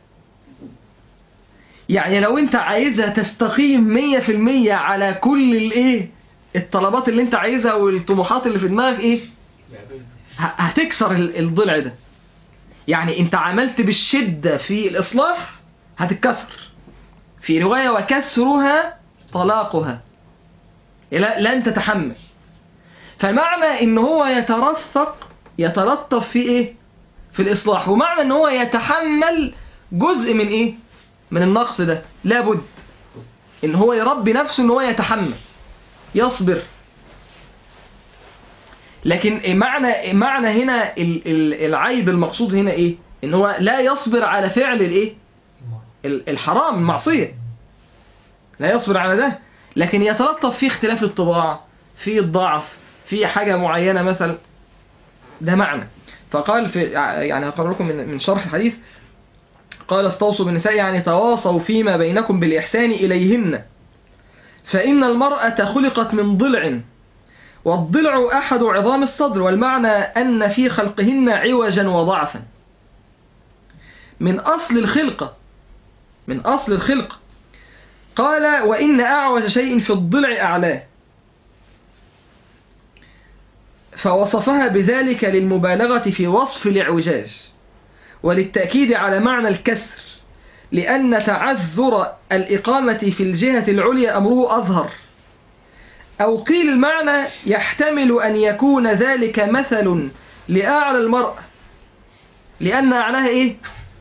يعني لو أنت عايزها تستقيم مية في المية على كل الإيه الطلبات اللي أنت عايزها والطموحات اللي في دماغك، إيه هتكسر الضلع ده. يعني أنت عملت بالشدة في الإصلاح هتتكسر. في رواية وكسرها طلاقها، لن تتحمل. فمعنى ان هو يترفق يتلطف في ايه في الاصلاح، ومعنى ان هو يتحمل جزء من ايه من النقص ده، لابد ان هو يربي نفسه ان هو يتحمل يصبر. لكن معنى معنى هنا العيب المقصود هنا ايه؟ ان هو لا يصبر على فعل الايه الحرام المعصية، لا يصبر على ده، لكن يتلطف في اختلاف الطباع، في الضعف، في حاجة معينة مثلا. ده معنى. فقال في يعني هقرأ لكم من من شرح الحديث، قال استوصوا بالنساء يعني تواصوا فيما بينكم بالإحسان إليهن، فإن المرأة خلقت من ضلع، والضلع أحد عظام الصدر، والمعنى أن في خلقهن عوجا وضعفا من أصل الخلقة من أصل الخلقة. قال وإن أعوج شيء في الضلع أعلاه، فوصفها بذلك للمبالغة في وصف الاعوجاج وللتأكيد على معنى الكسر، لأن تعذر الإقامة في الجهة العليا أمره أظهر. أو قيل المعنى يحتمل أن يكون ذلك مثل لأعلى المرأة، لأن أعلاها إيه؟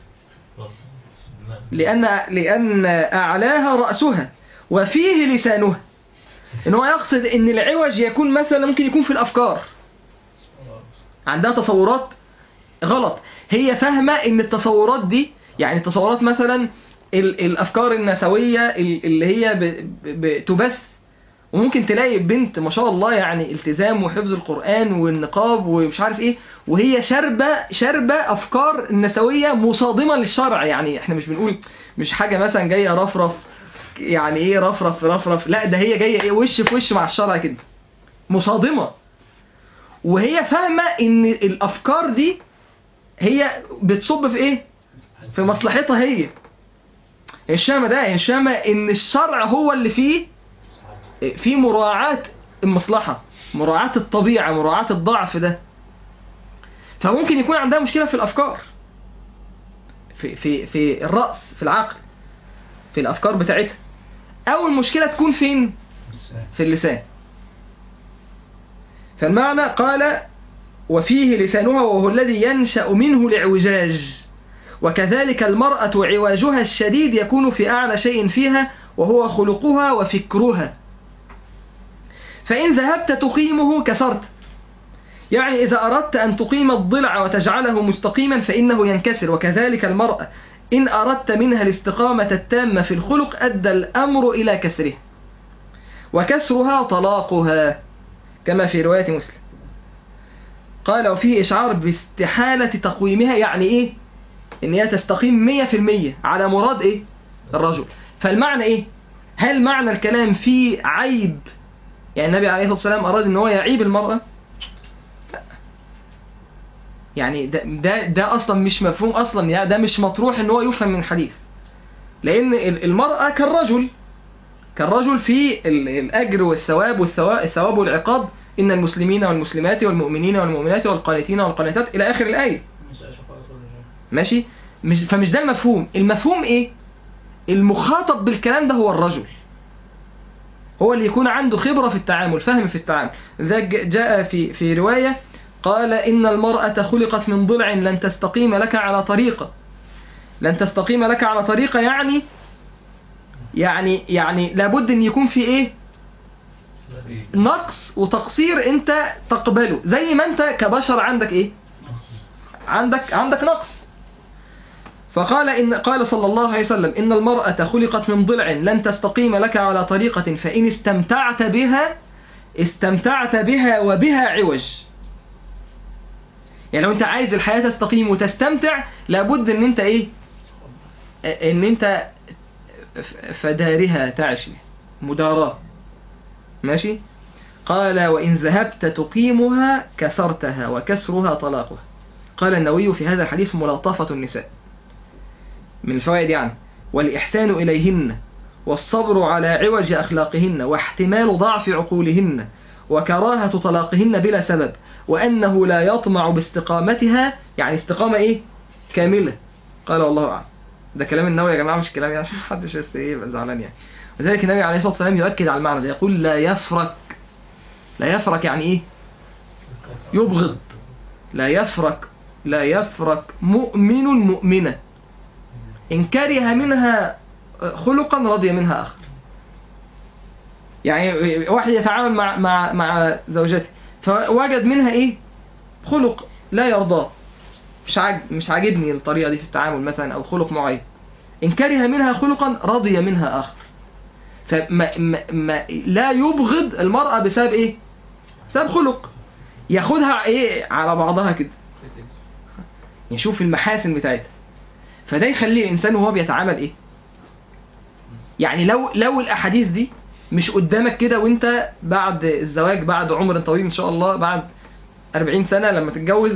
لأن, لأن أعلاها رأسها وفيه لسانها. إن هو يقصد إن العوج يكون مثلا ممكن يكون في الأفكار، عندها تصورات غلط، هي فاهمة إن التصورات دي يعني التصورات مثلا الأفكار النسوية اللي هي بتبث، وممكن تلاقي بنت ما شاء الله يعني التزام وحفظ القرآن والنقاب ومش عارف إيه، وهي شربة شربة أفكار النسوية مصادمة للشرع. يعني إحنا مش بنقول مش حاجة مثلا جاية رفرف، يعني إيه رفرف رفرف، لا ده هي جاية إيه وش في وش مع الشرع كده، مصادمة. وهي فاهمة إن الأفكار دي هي بتصب في إيه؟ في مصلحتها هي. هي الشامة ده هي الشامة إن الشرع هو اللي فيه في مراعاة المصلحة، مراعاة الطبيعة، مراعاة الضعف ده. فممكن يكون عندها مشكلة في الأفكار، في في في الرأس، في العقل، في الأفكار بتاعتها، أو المشكلة تكون فين؟ في اللسان. فالمعنى قال وفيه لسانها وهو الذي ينشأ منه الإعوجاج، وكذلك المرأة عواجها الشديد يكون في أعلى شيء فيها وهو خلقها وفكرها. فإن ذهبت تقيمه كسرت، يعني إذا أردت أن تقيم الضلع وتجعله مستقيما فإنه ينكسر. وكذلك المرأة إن أردت منها الاستقامة التامة في الخلق أدى الأمر إلى كسره، وكسرها طلاقها كما في رواية مسلم. قال وفيه إشعار باستحالة تقويمها، يعني إيه؟ إن هي تستقيم مية في المية على مراد إيه؟ الرجل. فالمعنى إيه؟ هل معنى الكلام فيه عيب؟ يعني النبي عليه الصلاة والسلام أراد إن هو يعيب المرأة؟ لا. يعني ده, ده, ده أصلا مش مفهوم أصلا، يعني ده مش مطروح إن هو يفهم من الحديث. لأن المرأة كالرجل كالرجل في الأجر والثواب والثواب والعقاب، إن المسلمين والمسلمات والمؤمنين والمؤمنات والقانتين والقانتات إلى آخر الآية. ماشي؟ مش فمش ده المفهوم. المفهوم إيه؟ المخاطب بالكلام ده هو الرجل، هو اللي يكون عنده خبرة في التعامل، فهم في التعامل. ذا جاء في في رواية قال إن المرأة خلقت من ضلع لن تستقيم لك على طريقة. لن تستقيم لك على طريقة يعني يعني يعني لابد ان يكون في ايه؟ نقص وتقصير انت تقبله، زي ما انت كبشر عندك ايه؟ عندك عندك نقص. فقال إن قال صلى الله عليه وسلم إن المرأة خلقت من ضلع لن تستقيم لك على طريقة، فإن استمتعت بها استمتعت بها وبها عوج. يعني لو انت عايز الحياة تستقيم وتستمتع لابد ان انت ايه؟ ان انت فدارها تعش. مداراة. ماشي. قال وإن ذهبت تقيمها كسرتها وكسرها طلاقها. قال النووي في هذا الحديث ملاطفة النساء من الفوائد يعني، والإحسان إليهن، والصبر على عوج أخلاقهن، واحتمال ضعف عقولهن، وكراهة طلاقهن بلا سبب، وأنه لا يطمع باستقامتها، يعني استقامة إيه؟ كاملة. قال والله أعلم. ده كلام النووي يا جماعة، مش كلامي عشان محدش بس إيه يبقى زعلان يعني. وذلك النبي عليه الصلاة والسلام يؤكد على المعنى ده، يقول لا يفرق. لا يفرق يعني إيه؟ يبغض. لا يفرق لا يفرق مؤمن مؤمنة إن كره منها خلقا رضي منها آخر. يعني واحد يتعامل مع مع مع زوجته فوجد منها إيه؟ خلق لا يرضاه، مش عاج مش عاجبني الطريقة دي في التعامل مثلا، أو خلق معين. إن كره منها خلقا رضي منها آخر. فما ما ما لا يبغض المرأة بسبب إيه؟ بسبب خلق. ياخدها إيه على بعضها كده، يشوف المحاسن بتاعتها. فده يخلي الإنسان وهو بيتعامل إيه؟ يعني لو لو الأحاديث دي مش قدامك كده وانت بعد الزواج، بعد عمر طويل إن شاء الله، بعد أربعين سنة لما تتجوز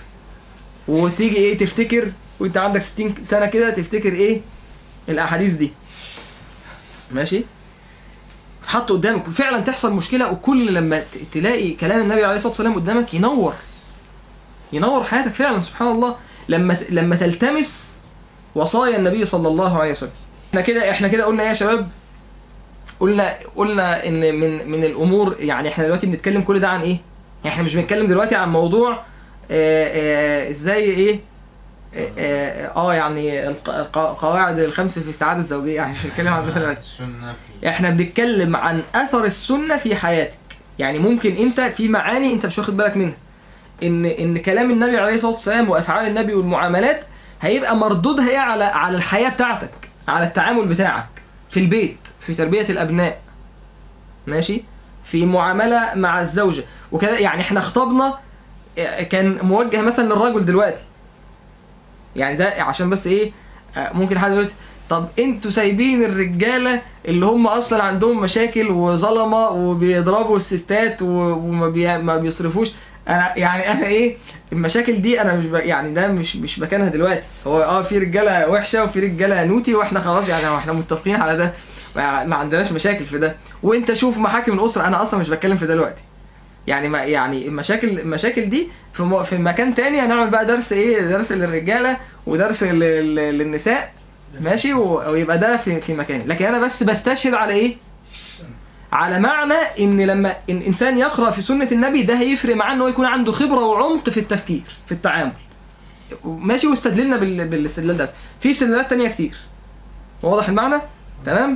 وتيجي إيه تفتكر وانت عندك ستين سنة كده تفتكر إيه الأحاديث دي. ماشي؟ حط قدامك وفعلا تحصل مشكلة، وكل لما تلاقي كلام النبي عليه الصلاة والسلام قدامك ينور ينور حياتك فعلا. سبحان الله. لما لما تلتمس وصايا النبي صلى الله عليه وسلم. احنا كده احنا كده قلنا ايه يا شباب؟ قلنا قلنا ان من من الامور، يعني احنا دلوقتي بنتكلم كل ده عن ايه؟ يعني احنا مش بنتكلم دلوقتي عن موضوع اه, اه ازاي ايه اه, اه يعني القواعد الخمس في السعادة الزوجية، يعني مش بنتكلم عن ده دلوقتي. احنا بنتكلم عن اثر السنة في حياتك. يعني ممكن انت في معاني انت مش واخد بالك منها، ان ان كلام النبي عليه الصلاة والسلام وافعال النبي والمعاملات هيبقى مردودها ايه على على الحياة بتاعتك، على التعامل بتاعك في البيت، في تربية الابناء. ماشي؟ في معاملة مع الزوجة وكذا. يعني احنا خطبنا كان موجه مثلا للرجل دلوقتي، يعني ده عشان بس ايه، ممكن حد يقول طب انتوا سايبين الرجالة اللي هم اصلا عندهم مشاكل وظلمة وبيضربوا الستات وما بي ما بيصرفوش. انا يعني انا ايه المشاكل دي، انا مش ب... يعني ده مش مش مكانها دلوقتي. هو اه في رجاله وحشه وفي رجاله نوتي، واحنا خلاص يعني احنا متفقين على ده، ما عندناش مشاكل في ده. وانت شوف محاكم الاسره، انا اصلا مش بتكلم في ده دلوقتي. يعني ما يعني المشاكل المشاكل دي في م... في مكان تاني هنعمل بقى درس ايه، درس للرجاله ودرس لل... للنساء. ماشي؟ و... ويبقى ده في في مكاني. لكن انا بس بستشهد على ايه، على معنى ان لما الانسان يقرأ في سنة النبي ده هيفرق معاه انه يكون عنده خبرة وعمق في التفكير في التعامل. ماشي؟ واستدللنا بال... بالاستدلال ده. في استدلالات تانية كتير. واضح المعنى؟ تمام؟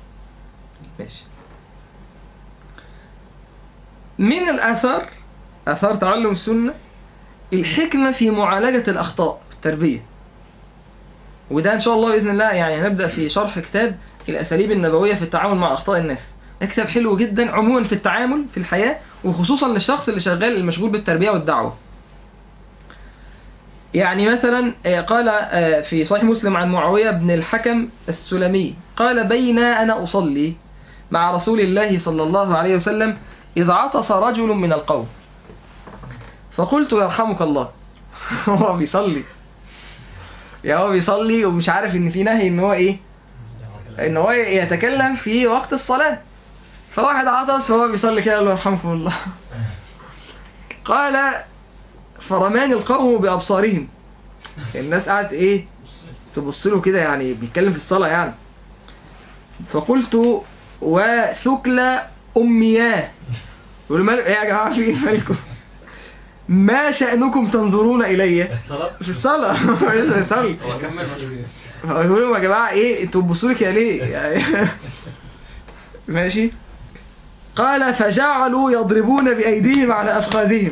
ماشي. من الآثار، آثار تعلم السنة، الحكمة في معالجة الأخطاء في التربية. وده إن شاء الله بإذن الله يعني هنبدأ في شرح كتاب الأساليب النبوية في التعامل مع أخطاء الناس. ده كتاب حلو جدا عموما في التعامل في الحياة، وخصوصا للشخص اللي شغال المشغول بالتربية والدعوة. يعني مثلا قال في صحيح مسلم عن معاوية بن الحكم السلمي قال بين أنا أصلي مع رسول الله صلى الله عليه وسلم إذ عطس رجل من القوم فقلت يرحمك الله. هو بيصلي يا هو بيصلي ومش عارف ان في نهي ان هو ايه، ان هو يتكلم في وقت الصلاة. فواحد عطس فهو بيصلي كده قال له يرحمكم الله. قال فرمان القوم بأبصارهم. الناس قاعدة ايه تبص له كده، يعني بيتكلم في الصلاة يعني. فقلت وثكل أمياه. يقول مالك ايه يا جماعة، في ايه مالكم؟ ما شأنكم تنظرون إلي في الصلاة؟ يصلي. هو كمل. يقول لهم يا جماعة ايه انتوا بتبصوا لي كده ليه يعني؟ ماشي. قال فجعلوا يضربون بأيديهم على أفخاذهم.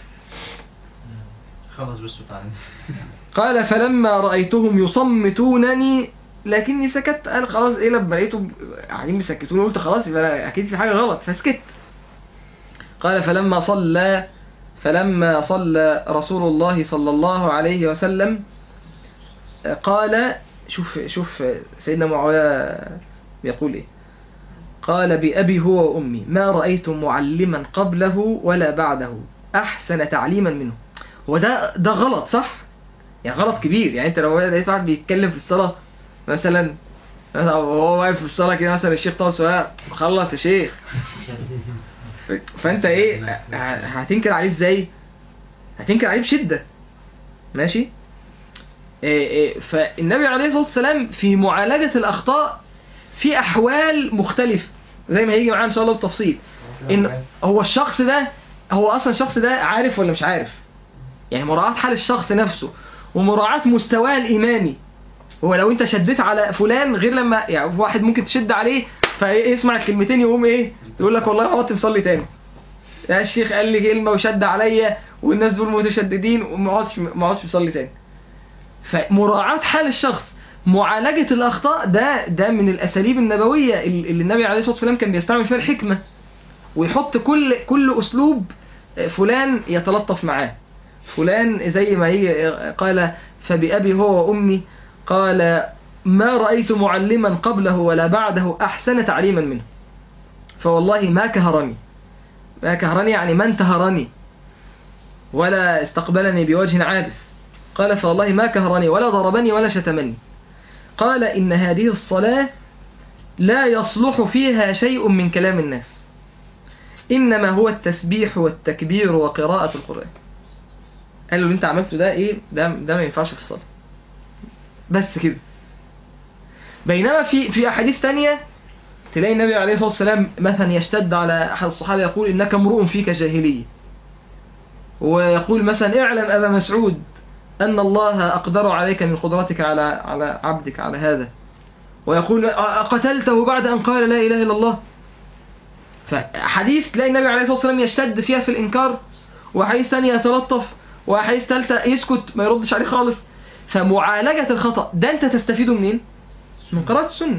خلاص بس تعالى. قال فلما رأيتهم يصمتونني لكني سكت. قال خلاص ايه لما لقيتهم قاعدين بيسكتوني قلت خلاص يبقى اكيد في حاجة غلط فسكت. قال فلما صلى فلما صلى رسول الله صلى الله عليه وسلم قال، شوف شوف سيدنا معاوية بيقول ايه، قال بأبي هو وأمي ما رأيت معلما قبله ولا بعده أحسن تعليما منه. هو ده ده غلط صح؟ يعني غلط كبير. يعني انت لو لقيت واحد بيتكلم في الصلاة مثلا، وهو واقف في الصلاة كده مثلا الشيخ طه سواء خلص يا شيخ، فانت ايه هتنكر عليه ازاي؟ هتنكر عليه بشدة. ماشي. إيه إيه فالنبي عليه الصلاة والسلام في معالجة الأخطاء في أحوال مختلفة زي ما هيجي معانا إن شاء الله بالتفصيل. إن هو الشخص ده هو أصلا الشخص ده عارف ولا مش عارف؟ يعني مراعاة حال الشخص نفسه ومراعاة مستواه الإيماني. هو لو أنت شديت على فلان غير لما يعني واحد ممكن تشد عليه فيسمع الكلمتين يقوم إيه يقول لك والله ما عدت مصلي تاني، يا الشيخ قال لي كلمة وشد عليا والناس دول متشددين وما عدتش ما عدتش مصلي تاني. فمراعاة حال الشخص، معالجة الأخطاء ده ده من الأساليب النبوية اللي النبي عليه الصلاة والسلام كان بيستعمل فيها الحكمة، ويحط كل كل أسلوب فلان يتلطف معاه، فلان زي ما هي قال فبأبي هو وأمي قال ما رأيت معلما قبله ولا بعده أحسن تعليما منه فوالله ما كهرني. ما كهرني يعني ما انتهرني ولا استقبلني بوجه عابس. قال فوالله ما كهرني ولا ضربني ولا شتمني. قال إن هذه الصلاة لا يصلح فيها شيء من كلام الناس، إنما هو التسبيح والتكبير وقراءة القرآن. قال له اللي انت عملته ده ايه؟ ده, ده ما ينفعش في الصلاة بس كده. بينما في في أحاديث تانية تلاقي النبي عليه الصلاة والسلام مثلا يشتد على أحد الصحابة يقول إنك امرؤ فيك جاهلية، ويقول مثلا اعلم أبا مسعود أن الله أقدر عليك من قدرتك على على عبدك على هذا، ويقول قتلته بعد أن قال لا إله إلا الله. فحديث تلاقي النبي عليه الصلاة والسلام يشتد فيها في الإنكار، وحديث ثانية يتلطف، وحديث ثالثة يسكت ما يردش عليه خالص. فمعالجة الخطأ ده أنت تستفيده منين؟ من قراءة السنة.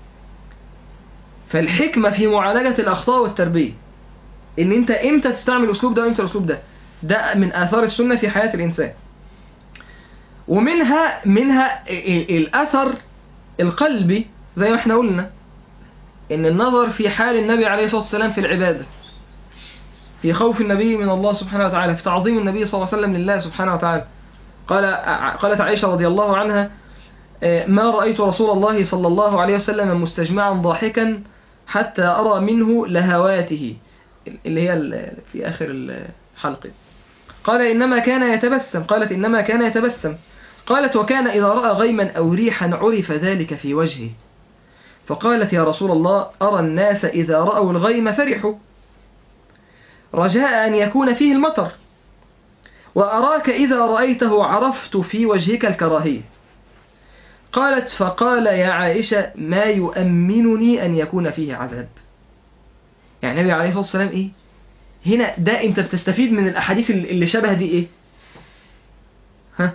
فالحكمة في معالجة الأخطاء والتربية إن أنت إمتى تستعمل الأسلوب ده وإمتى الأسلوب ده. ده من آثار السنة في حياة الإنسان. ومنها منها الأثر القلبي زي ما احنا قلنا إن النظر في حال النبي عليه الصلاة والسلام في العبادة، في خوف النبي من الله سبحانه وتعالى، في تعظيم النبي صلى الله عليه وسلم لله سبحانه وتعالى. قال قالت عائشة رضي الله عنها ما رأيت رسول الله صلى الله عليه وسلم مستجمعا ضاحكا حتى أرى منه لهواته، اللي هي في آخر الحلقة. قال إنما كان يتبسم قالت إنما كان يتبسم قالت وكان إذا رأى غيما أو ريحا عرف ذلك في وجهه. فقالت يا رسول الله أرى الناس إذا رأوا الغيم فرحوا رجاء أن يكون فيه المطر، وأراك إذا رأيته عرفت في وجهك الكراهية. قالت فقال يا عائشة ما يؤمنني أن يكون فيه عذاب. يعني النبي عليه الصلاة والسلام إيه هنا؟ ده أنت بتستفيد من الأحاديث اللي شبه دي إيه؟ ها؟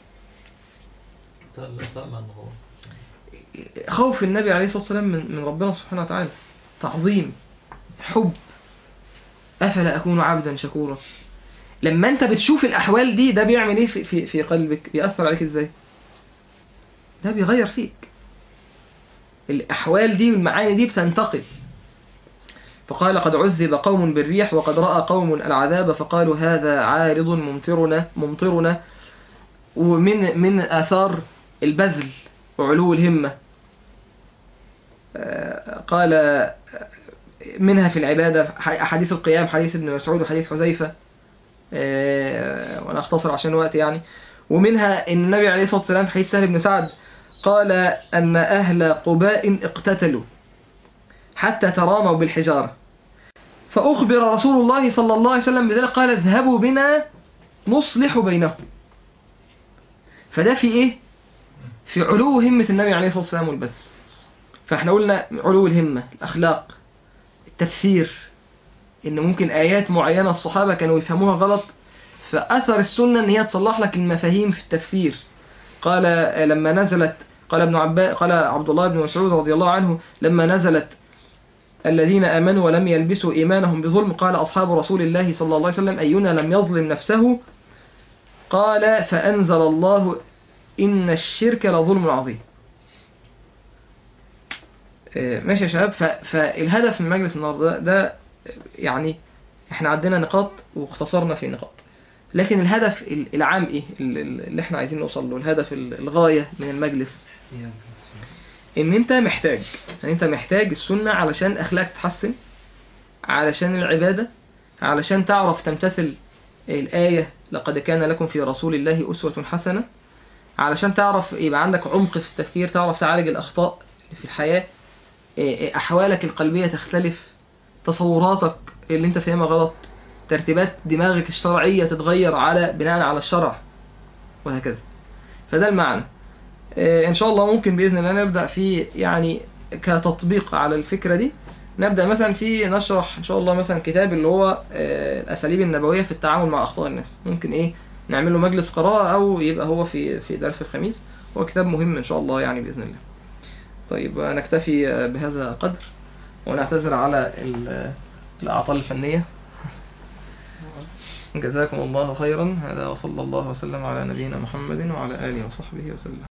خوف النبي عليه الصلاة والسلام من من ربنا سبحانه وتعالى، تعظيم، حب. أفلا أكون عبدا شكورا. لما أنت بتشوف الأحوال دي ده بيعمل إيه في, في, في قلبك؟ بيأثر عليك إزاي؟ ده بيغير فيك. الأحوال دي والمعاني دي بتنتقل. فقال قد عذب قوم بالريح وقد رأى قوم العذاب فقالوا هذا عارض ممطرنا ممطرنا. ومن من آثار البذل وعلو الهمة قال منها في العبادة حديث القيام، حديث ابن مسعود وحديث حذيفة، وأنا أختصر عشان الوقت يعني. ومنها إن النبي عليه الصلاة والسلام في حديث سهل بن سعد قال أن أهل قباء اقتتلوا حتى تراموا بالحجارة، فأخبر رسول الله صلى الله عليه وسلم بذلك قال اذهبوا بنا نصلح بينهم. فده في إيه؟ في علو همة النبي عليه الصلاة والسلام والبذل. فإحنا قلنا علو الهمة، الأخلاق، التفسير، إن ممكن آيات معينة الصحابة كانوا يفهموها غلط، فأثر السنة إن هي تصلح لك المفاهيم في التفسير. قال لما نزلت قال ابن عباس قال عبد الله بن مسعود رضي الله عنه لما نزلت الذين آمنوا ولم يلبسوا إيمانهم بظلم قال أصحاب رسول الله صلى الله عليه وسلم أينا لم يظلم نفسه؟ قال فأنزل الله إن الشرك لظلم عظيم. آه، ماشي يا شباب. ف... فالهدف من مجلس النهارده ده, ده يعني احنا عندنا نقاط واختصرنا في نقاط، لكن الهدف ال- العام ايه ال- ال- اللي احنا عايزين نوصل له، الهدف ال- الغاية من المجلس، ان انت محتاج ان انت محتاج السنة علشان اخلاقك تتحسن، علشان العبادة، علشان تعرف تمتثل الآية لقد كان لكم في رسول الله أسوة حسنة، علشان تعرف يبقى عندك عمق في التفكير، تعرف تعالج الأخطاء في الحياة، أحوالك القلبية تختلف، تصوراتك اللي انت فاهمها غلط، ترتيبات دماغك الشرعية تتغير على بناء على الشرع، وهكذا. فده المعنى. آه، ان شاء الله ممكن بإذن الله نبدأ في يعني كتطبيق على الفكرة دي، نبدأ مثلا في نشرح ان شاء الله مثلا كتاب اللي هو آه، الأساليب النبوية في التعامل مع أخطاء الناس. ممكن ايه نعمل له مجلس قراءة او يبقى هو في في درس الخميس. هو كتاب مهم ان شاء الله يعني بإذن الله. طيب آه، نكتفي آه، بهذا القدر، ونعتذر على ال- الأعطال الفنية. جزاكم الله خيرا. هذا وصلى الله وسلم على نبينا محمد وعلى آله وصحبه وسلم.